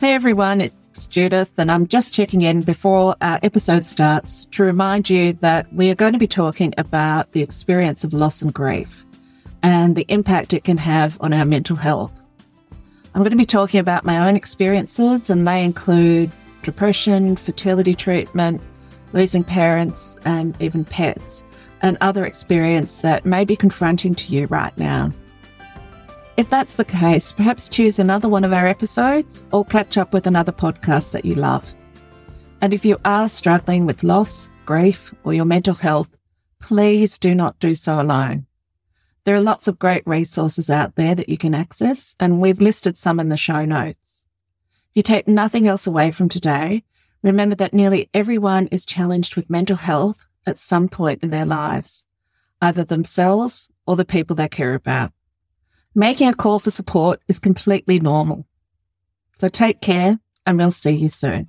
Hey everyone, it's Judith, and I'm just checking in before our episode starts to remind you that we are going to be talking about the experience of loss and grief and the impact it can have on our mental health. I'm going to be talking about my own experiences, and they include depression, fertility treatment, losing parents, and even pets, and other experiences that may be confronting to you right now. If that's the case, perhaps choose another one of our episodes or catch up with another podcast that you love. And if you are struggling with loss, grief, or your mental health, please do not do so alone. There are lots of great resources out there that you can access, and we've listed some in the show notes. If you take nothing else away from today, remember that nearly everyone is challenged with mental health at some point in their lives, either themselves or the people they care about. Making a call for support is completely normal. So take care, and we'll see you soon.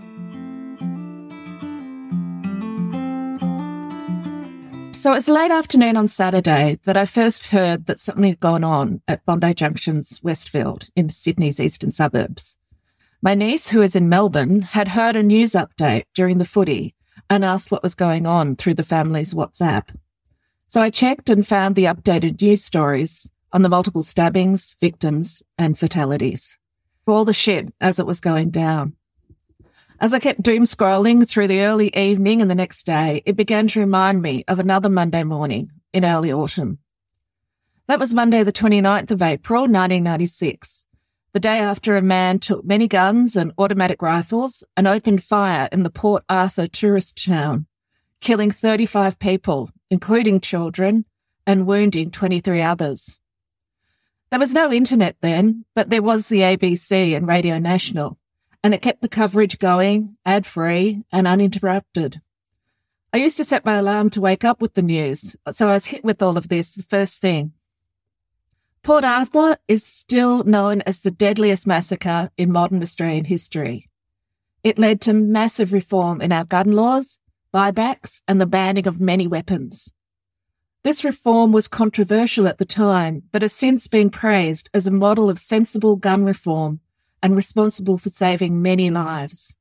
So it's late afternoon on Saturday that I first heard that something had gone on at Bondi Junction's Westfield in Sydney's eastern suburbs. My niece, who is in Melbourne, had heard a news update during the footy and asked what was going on through the family's WhatsApp. So I checked and found the updated news stories on the multiple stabbings, victims, and fatalities. All the shit as it was going down. As I kept doom scrolling through the early evening and the next day, it began to remind me of another Monday morning in early autumn. That was Monday the 29th of April, 1996, the day after a man took many guns and automatic rifles and opened fire in the Port Arthur tourist town, killing 35 people, including children, and wounding 23 others. There was no internet then, but there was the ABC and Radio National, and it kept the coverage going, ad-free and uninterrupted. I used to set my alarm to wake up with the news, so I was hit with all of this the first thing. Port Arthur is still known as the deadliest massacre in modern Australian history. It led to massive reform in our gun laws, buybacks, and the banning of many weapons. This reform was controversial at the time, but has since been praised as a model of sensible gun reform and responsible for saving many lives.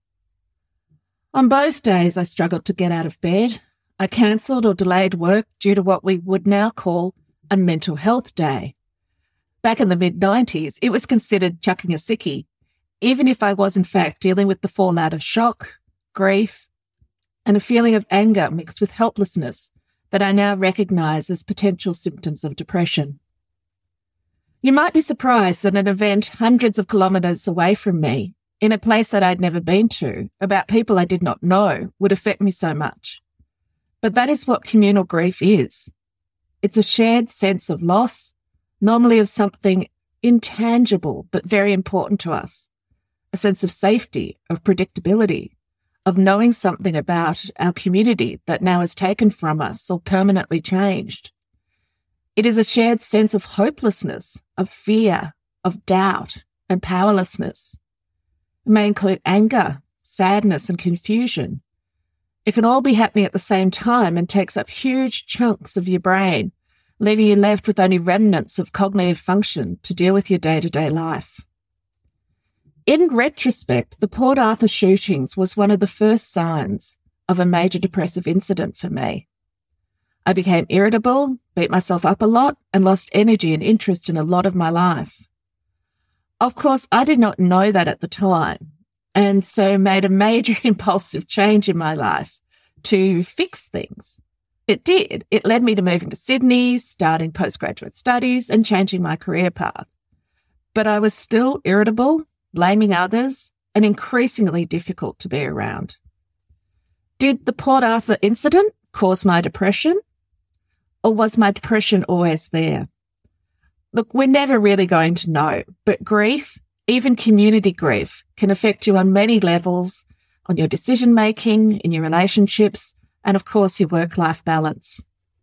On both days, I struggled to get out of bed. I cancelled or delayed work due to what we would now call a mental health day. Back in the mid-90s, it was considered chucking a sickie, even if I was in fact dealing with the fallout of shock, grief, and a feeling of anger mixed with helplessness that I now recognise as potential symptoms of depression. You might be surprised that an event hundreds of kilometres away from me, in a place that I'd never been to, about people I did not know, would affect me so much. But that is what communal grief is. It's a shared sense of loss, normally of something intangible but very important to us, a sense of safety, of predictability, of knowing something about our community that now is taken from us or permanently changed. It is a shared sense of hopelessness, of fear, of doubt, and powerlessness. It may include anger, sadness, and confusion. It can all be happening at the same time and takes up huge chunks of your brain, leaving you left with only remnants of cognitive function to deal with your day-to-day life. In retrospect, the Port Arthur shootings was one of the first signs of a major depressive incident for me. I became irritable, beat myself up a lot, and lost energy and interest in a lot of my life. Of course, I did not know that at the time, and so made a major impulsive change in my life to fix things. It did. It led me to moving to Sydney, starting postgraduate studies, and changing my career path. But I was still irritable, blaming others, and increasingly difficult to be around. Did the Port Arthur incident cause my depression? Or was my depression always there? Look, we're never really going to know, but grief, even community grief, can affect you on many levels, on your decision-making, in your relationships, and of course your work-life balance.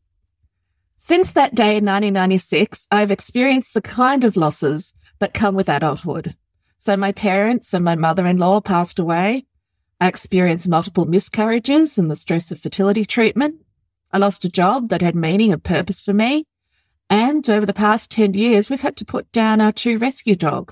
Since that day in 1996, I've experienced the kind of losses that come with adulthood. So my parents and my mother-in-law passed away. I experienced multiple miscarriages and the stress of fertility treatment. I lost a job that had meaning and purpose for me. And over the past 10 years, we've had to put down our 2 rescue dogs,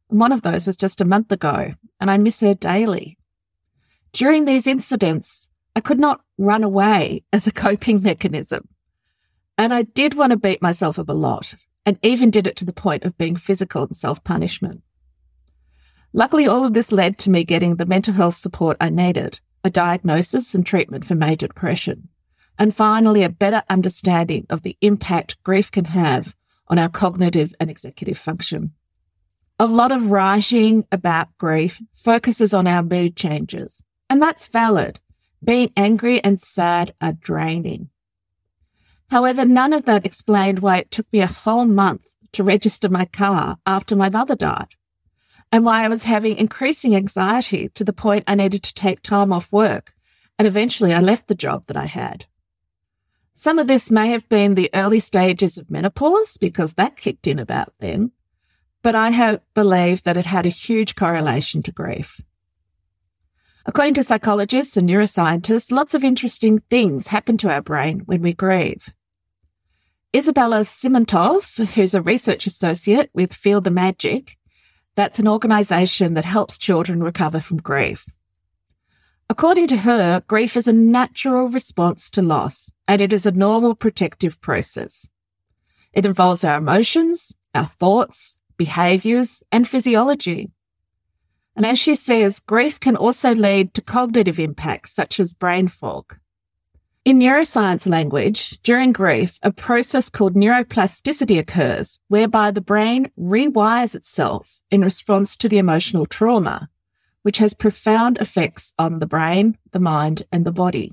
And one of those was just a month ago, and I miss her daily. During these incidents, I could not run away as a coping mechanism. And I did want to beat myself up a lot, and even did it to the point of being physical and self-punishment. Luckily, all of this led to me getting the mental health support I needed, a diagnosis and treatment for major depression, and finally a better understanding of the impact grief can have on our cognitive and executive function. A lot of writing about grief focuses on our mood changes, and that's valid. Being angry and sad are draining. However, none of that explained why it took me a whole month to register my car after my mother died, and why I was having increasing anxiety to the point I needed to take time off work, and eventually I left the job that I had. Some of this may have been the early stages of menopause, because that kicked in about then, but I have believed that it had a huge correlation to grief. According to psychologists and neuroscientists, lots of interesting things happen to our brain when we grieve. Isabella Simantov, who's a research associate with Feel the Magic, that's an organisation that helps children recover from grief. According to her, grief is a natural response to loss, and it is a normal protective process. It involves our emotions, our thoughts, behaviours, and physiology. And as she says, grief can also lead to cognitive impacts such as brain fog. In neuroscience language, during grief, a process called neuroplasticity occurs, whereby the brain rewires itself in response to the emotional trauma, which has profound effects on the brain, the mind, and the body.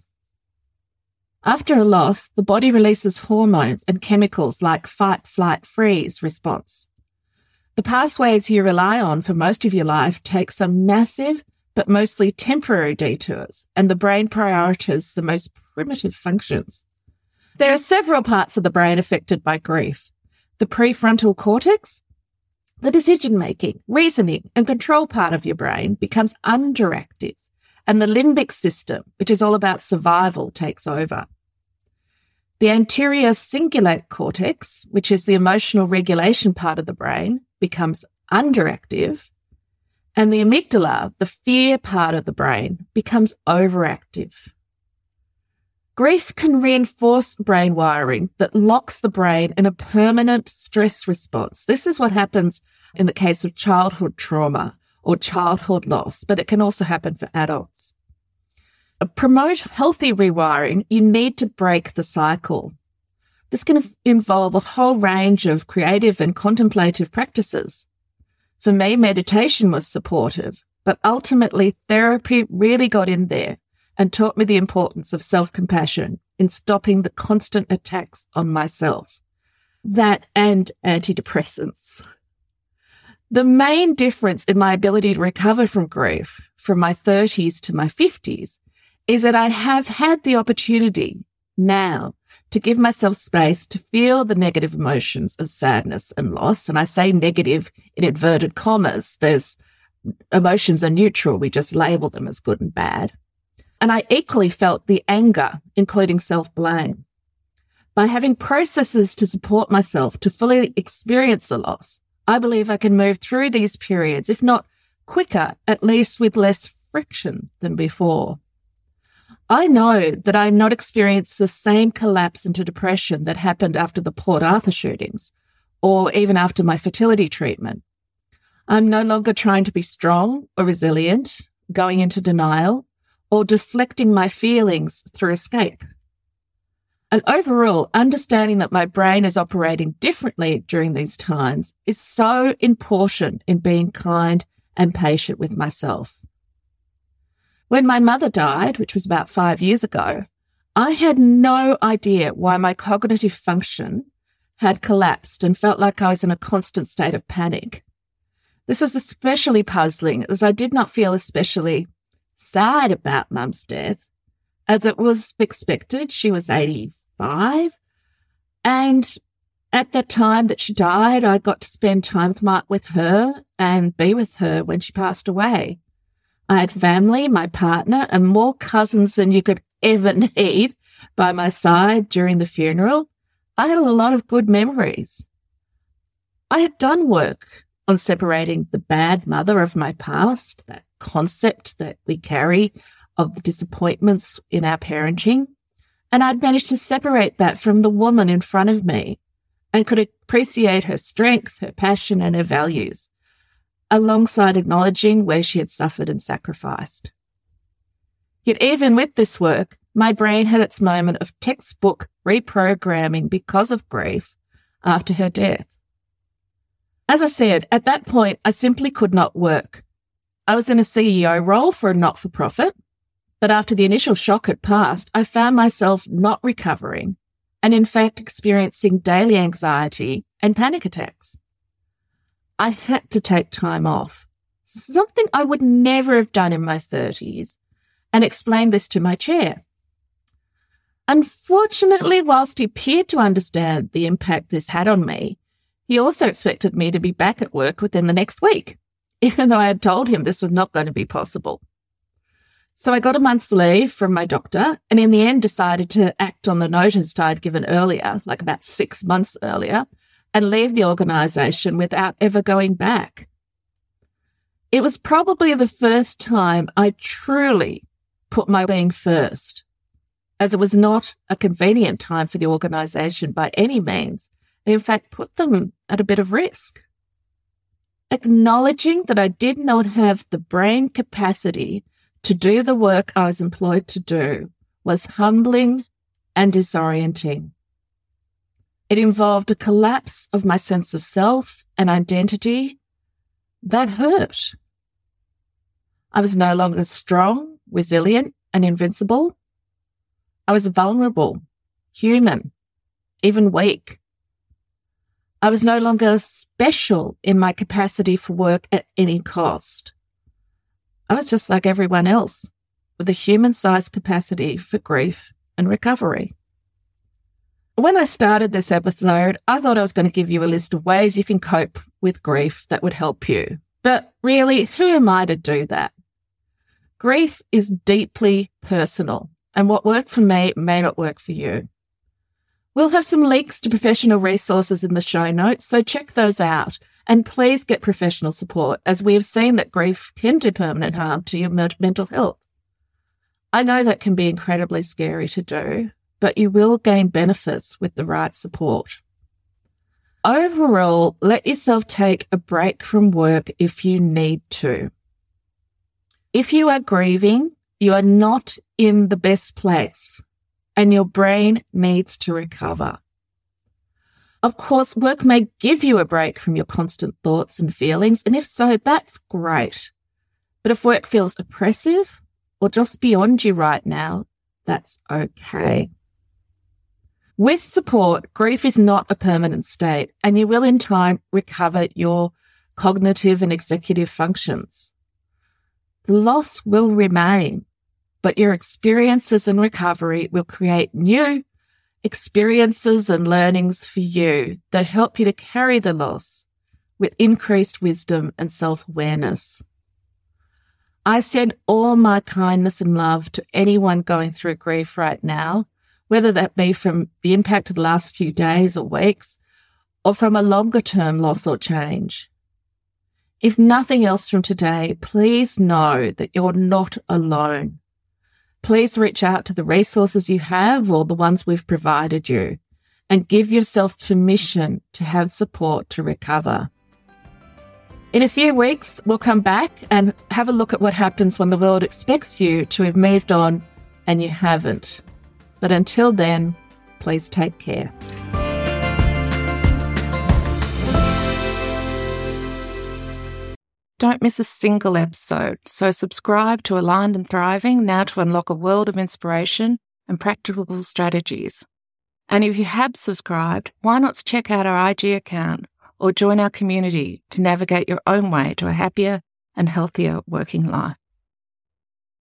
After a loss, the body releases hormones and chemicals like fight, flight, freeze response. The pathways you rely on for most of your life take some massive but mostly temporary detours, and the brain prioritizes the most primitive functions. There are several parts of the brain affected by grief. The prefrontal cortex, the decision-making, reasoning, and control part of your brain becomes underactive, and the limbic system, which is all about survival, takes over. The anterior cingulate cortex, which is the emotional regulation part of the brain, becomes underactive, and the amygdala, the fear part of the brain, becomes overactive. Grief can reinforce brain wiring that locks the brain in a permanent stress response. This is what happens in the case of childhood trauma or childhood loss, but it can also happen for adults. To promote healthy rewiring, you need to break the cycle. This can involve a whole range of creative and contemplative practices. For me, meditation was supportive, but ultimately therapy really got in there and taught me the importance of self-compassion in stopping the constant attacks on myself. That and antidepressants. The main difference in my ability to recover from grief from my 30s to my 50s is that I have had the opportunity now to give myself space to feel the negative emotions of sadness and loss. And I say negative in inverted commas. Emotions are neutral. We just label them as good and bad. And I equally felt the anger, including self-blame. By having processes to support myself to fully experience the loss, I believe I can move through these periods, if not quicker, at least with less friction than before. I know that I'm not experiencing the same collapse into depression that happened after the Port Arthur shootings or even after my fertility treatment. I'm no longer trying to be strong or resilient, going into denial, or deflecting my feelings through escape. And overall, understanding that my brain is operating differently during these times is so important in being kind and patient with myself. When my mother died, which was about 5 years ago, I had no idea why my cognitive function had collapsed and felt like I was in a constant state of panic. This was especially puzzling as I did not feel especially sad about Mum's death, as it was expected. She was 85, and at that time that she died, I got to spend time with her and be with her when she passed away. I had family, my partner, and more cousins than you could ever need by my side during the funeral. I had a lot of good memories. I had done work on separating the bad mother of my past, that concept that we carry of the disappointments in our parenting. And I'd managed to separate that from the woman in front of me and could appreciate her strength, her passion, and her values, alongside acknowledging where she had suffered and sacrificed. Yet even with this work, my brain had its moment of textbook reprogramming because of grief after her death. As I said, at that point, I simply could not work. I was in a CEO role for a not-for-profit, but after the initial shock had passed, I found myself not recovering and in fact experiencing daily anxiety and panic attacks. I had to take time off, something I would never have done in my 30s, and explained this to my chair. Unfortunately, whilst he appeared to understand the impact this had on me, he also expected me to be back at work within the next week, even though I had told him this was not going to be possible. So I got a month's leave from my doctor and in the end decided to act on the notice I'd given earlier, like about 6 months earlier, and leave the organisation without ever going back. It was probably the first time I truly put my being first, as it was not a convenient time for the organisation by any means. They in fact put them at a bit of risk. Acknowledging that I did not have the brain capacity to do the work I was employed to do was humbling and disorienting. It involved a collapse of my sense of self and identity that hurt. I was no longer strong, resilient, and invincible. I was vulnerable, human, even weak. I was no longer special in my capacity for work at any cost. I was just like everyone else, with a human-sized capacity for grief and recovery. When I started this episode, I thought I was going to give you a list of ways you can cope with grief that would help you. But really, who am I to do that? Grief is deeply personal, and what worked for me may not work for you. We'll have some links to professional resources in the show notes, so check those out. And please get professional support, as we have seen that grief can do permanent harm to your mental health. I know that can be incredibly scary to do, but you will gain benefits with the right support. Overall, let yourself take a break from work if you need to. If you are grieving, you are not in the best place, and your brain needs to recover. Of course, work may give you a break from your constant thoughts and feelings, and if so, that's great. But if work feels oppressive or just beyond you right now, that's okay. With support, grief is not a permanent state, and you will in time recover your cognitive and executive functions. The loss will remain, but your experiences in recovery will create new experiences and learnings for you that help you to carry the loss with increased wisdom and self-awareness. I send all my kindness and love to anyone going through grief right now, whether that be from the impact of the last few days or weeks, or from a longer-term loss or change. If nothing else from today, please know that you're not alone. Please reach out to the resources you have or the ones we've provided you, and give yourself permission to have support to recover. In a few weeks, we'll come back and have a look at what happens when the world expects you to have moved on and you haven't. But until then, please take care. Don't miss a single episode, so subscribe to Aligned and Thriving now to unlock a world of inspiration and practical strategies. And if you have subscribed, why not check out our IG account or join our community to navigate your own way to a happier and healthier working life.